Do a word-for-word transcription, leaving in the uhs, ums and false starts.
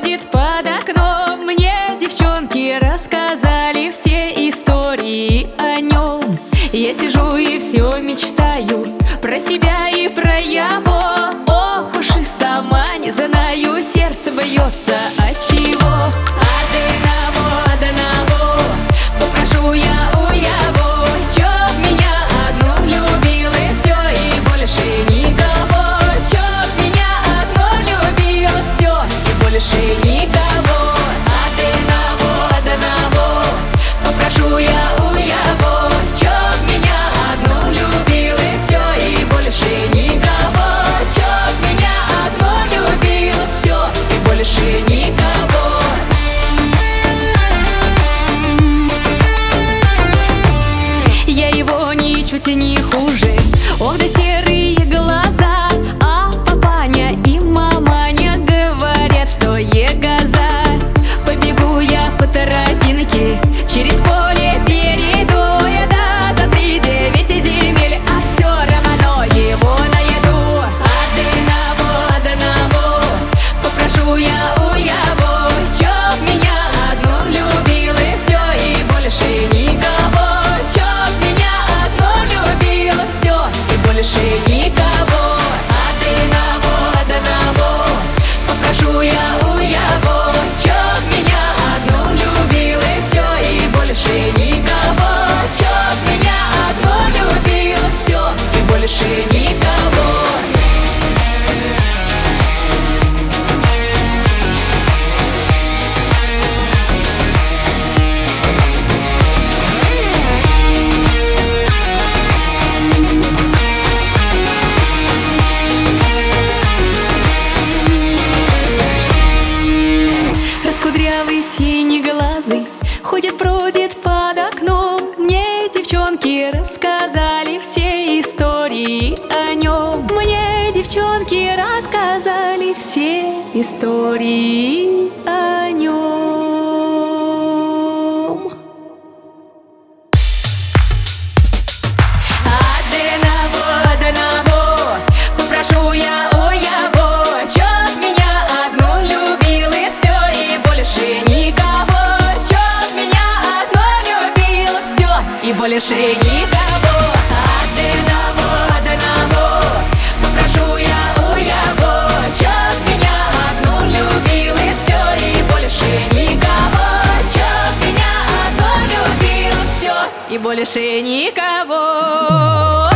бродит под окном. Мне девчонки рассказали все истории о нем. Я сижу и все мечтаю про себя и про его. Ох уж и сама не знаю, сердце бьется от чего. Одного, одного попрошу я у его, чтоб меня одну любил и все, и больше никого. Чтоб меня одну любил все, и больше никого. Одного, одного попрошу я у его, чтоб меня одну любил и все, и больше никого. Чтоб меня одну любил все, и больше никого. Я его ничуть не хуже, ох да серые глаза. А папаня и маманя говорят, что егоза. Побегу я по тропинке, через поле перейду я, да, за три девять земель, а все равно его найду. Одного, одного попрошу я у его, чтоб меня одну любил и все, и больше никого. Чтоб меня одну любил все, и больше никого. Одного, одного попрошу я у его, чтоб меня одну любил и все, и больше никого. Чтоб меня одну любил все, и больше никого. Раскудрявый синеглазый ходит, бродит под окном. Мне девчонки рассказали все истории о нем. Мне девчонки рассказали все истории о нем. Одного, одного попрошу я у его, чтоб меня одну любил и все, и больше никого. Чтоб меня одну любил все, и больше никого. Одного, одного попрошу я у его, чтоб меня одну любил и все, и больше никого. Чтоб меня одну любил все, и больше никого.